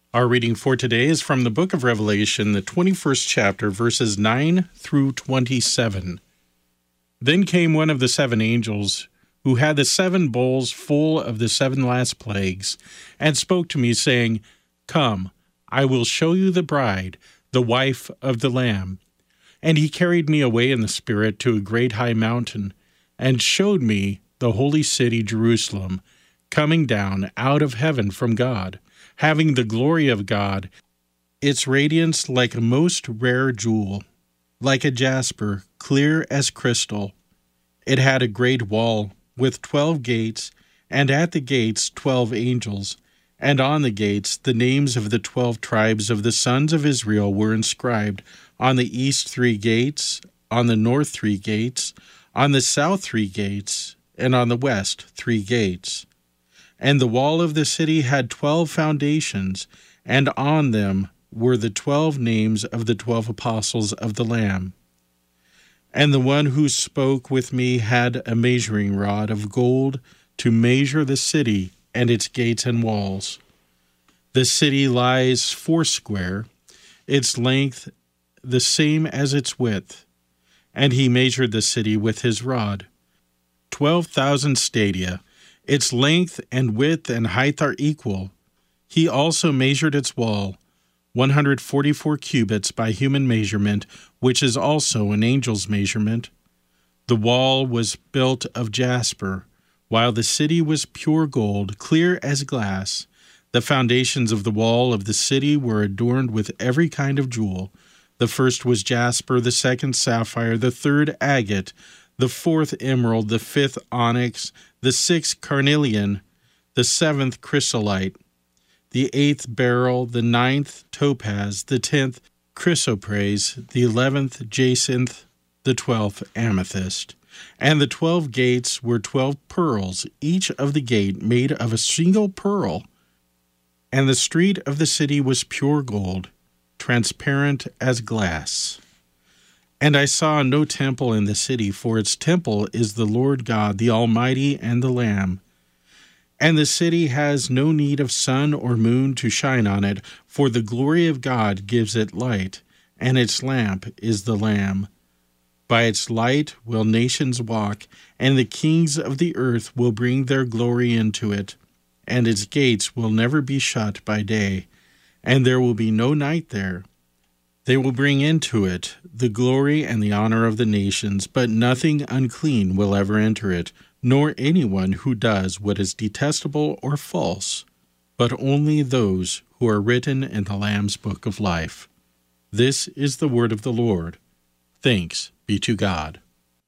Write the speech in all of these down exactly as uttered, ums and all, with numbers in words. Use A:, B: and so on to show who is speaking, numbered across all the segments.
A: Our reading for today is from the book of Revelation, the twenty-first chapter, verses nine through twenty-seven. Then came one of the seven angels, who had the seven bowls full of the seven last plagues, and spoke to me, saying, Come, I will show you the bride, the wife of the Lamb. And he carried me away in the Spirit to a great high mountain, and showed me the holy city Jerusalem, coming down out of heaven from God, having the glory of God, its radiance like a most rare jewel, like a jasper, clear as crystal. It had a great wall with twelve gates, and at the gates twelve angels, and on the gates the names of the twelve tribes of the sons of Israel were inscribed, on the east three gates, on the north three gates, on the south three gates, and on the west three gates. And the wall of the city had twelve foundations, and on them were the twelve names of the twelve apostles of the Lamb. And the one who spoke with me had a measuring rod of gold to measure the city and its gates and walls. The city lies foursquare, its length the same as its width. And he measured the city with his rod, twelve thousand stadia. Its length and width and height are equal. He also measured its wall, one hundred forty-four cubits by human measurement, which is also an angel's measurement. The wall was built of jasper, while the city was pure gold, clear as glass. The foundations of the wall of the city were adorned with every kind of jewel. The first was jasper, the second sapphire, the third agate, the fourth emerald, the fifth onyx, the sixth carnelian, the seventh chrysolite, the eighth beryl, the ninth topaz, the tenth chrysoprase, the eleventh jacinth, the twelfth amethyst. And the twelve gates were twelve pearls, each of the gate made of a single pearl. And the street of the city was pure gold, transparent as glass. And I saw no temple in the city, for its temple is the Lord God, the Almighty, and the Lamb. And the city has no need of sun or moon to shine on it, for the glory of God gives it light, and its lamp is the Lamb. By its light will nations walk, and the kings of the earth will bring their glory into it. And its gates will never be shut by day, and there will be no night there. They will bring into it the glory and the honor of the nations, but nothing unclean will ever enter it, nor anyone who does what is detestable or false, but only those who are written in the Lamb's book of life. This is the word of the Lord. Thanks be to God.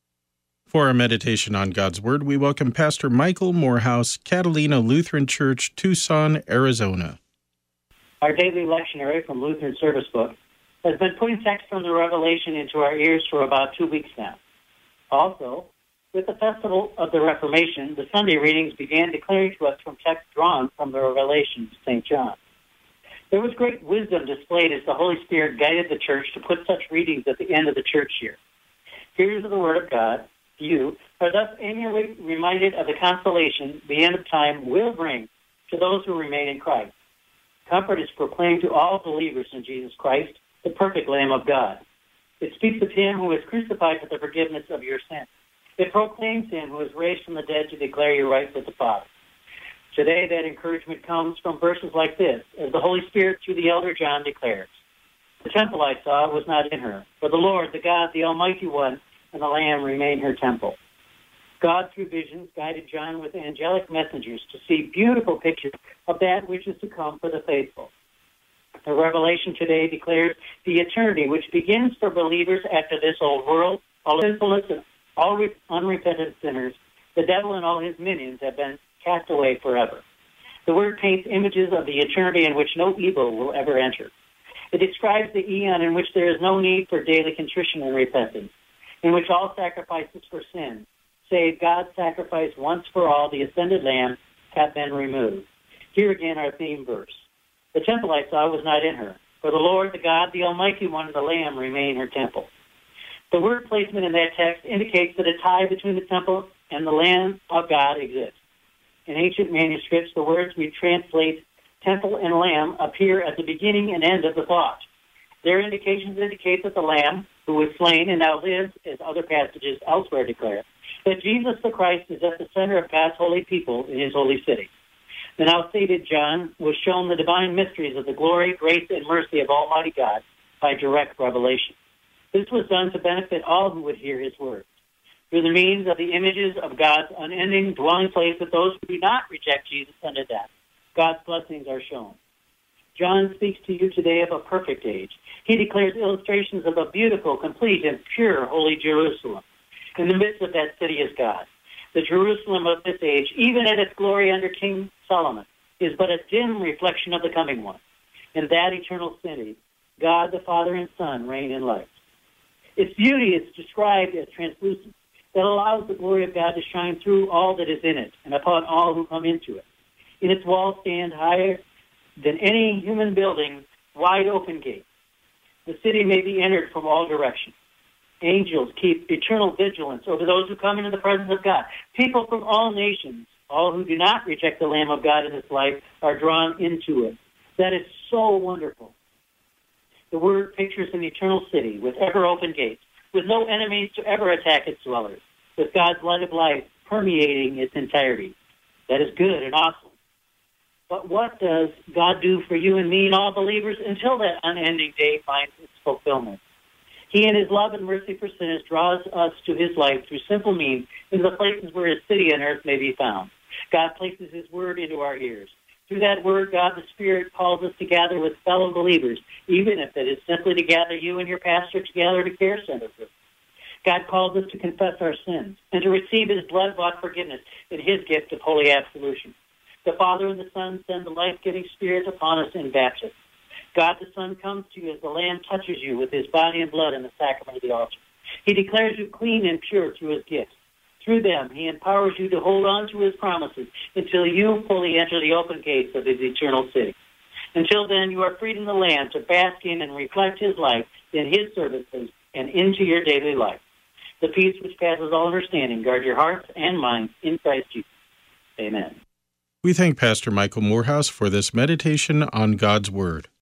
A: For our meditation on God's Word, we welcome Pastor Michael Morehouse, Catalina Lutheran Church, Tucson, Arizona.
B: Our daily lectionary from Lutheran Service Book has been putting text from the Revelation into our ears for about two weeks now. Also, with the Festival of the Reformation, the Sunday readings began declaring to us from text drawn from the Revelation of Saint John. There was great wisdom displayed as the Holy Spirit guided the church to put such readings at the end of the church year. Hearers of the Word of God, you are thus annually reminded of the consolation the end of time will bring to those who remain in Christ. Comfort is proclaimed to all believers in Jesus Christ, the perfect Lamb of God. It speaks of him who is crucified for the forgiveness of your sins. It proclaims him who is raised from the dead to declare your rights with the Father. Today, that encouragement comes from verses like this, as the Holy Spirit through the elder John declares, The temple I saw was not in her, for the Lord, the God, the Almighty One, and the Lamb remain her temple. God, through visions, guided John with angelic messengers to see beautiful pictures of that which is to come for the faithful. The Revelation today declares the eternity which begins for believers after this old world, all sinfulness and all re- unrepentant sinners. The devil and all his minions have been cast away forever. The word paints images of the eternity in which no evil will ever enter. It describes the eon in which there is no need for daily contrition and repentance, in which all sacrifices for sin, save God's sacrifice once for all, the ascended Lamb, have been removed. Here again our theme verse. The temple I saw was not in her, for the Lord, the God, the Almighty One, and the Lamb remain her temple. The word placement in that text indicates that a tie between the temple and the Lamb of God exists. In ancient manuscripts, the words we translate temple, and lamb appear at the beginning and end of the thought. Their indications indicate that the Lamb, who was slain and now lives, as other passages elsewhere declare, that Jesus the Christ is at the center of God's holy people in his holy city. The now stated John was shown the divine mysteries of the glory, grace, and mercy of Almighty God by direct revelation. This was done to benefit all who would hear his words. Through the means of the images of God's unending dwelling place with those who do not reject Jesus unto death, God's blessings are shown. John speaks to you today of a perfect age. He declares illustrations of a beautiful, complete, and pure holy Jerusalem. In the midst of that city is God. The Jerusalem of this age, even at its glory under King Solomon, is but a dim reflection of the coming one. In that eternal city, God the Father and Son reign in light. Its beauty is described as translucent, that allows the glory of God to shine through all that is in it and upon all who come into it. In its walls stand higher than any human building, wide open gates. The city may be entered from all directions. Angels keep eternal vigilance over those who come into the presence of God. People from all nations, all who do not reject the Lamb of God in this life, are drawn into it. That is so wonderful. The Word pictures an eternal city with ever-open gates, with no enemies to ever attack its dwellers, with God's light of life permeating its entirety. That is good and awesome. But what does God do for you and me and all believers until that unending day finds its fulfillment? He, in his love and mercy for sinners, draws us to his life through simple means into the places where his city on earth may be found. God places his word into our ears. Through that word, God the Spirit calls us to gather with fellow believers, even if it is simply to gather you and your pastor together at a care center. God calls us to confess our sins and to receive his blood-bought forgiveness in his gift of holy absolution. The Father and the Son send the life-giving Spirit upon us in baptism. God the Son comes to you as the Lamb touches you with his body and blood in the sacrament of the altar. He declares you clean and pure through his gifts. Through them, he empowers you to hold on to his promises until you fully enter the open gates of his eternal city. Until then, you are freed in the land to bask in and reflect his life in his services and into your daily life. The peace which passes all understanding guard your hearts and minds in Christ Jesus. Amen.
A: We thank Pastor Michael Morehouse for this meditation on God's Word.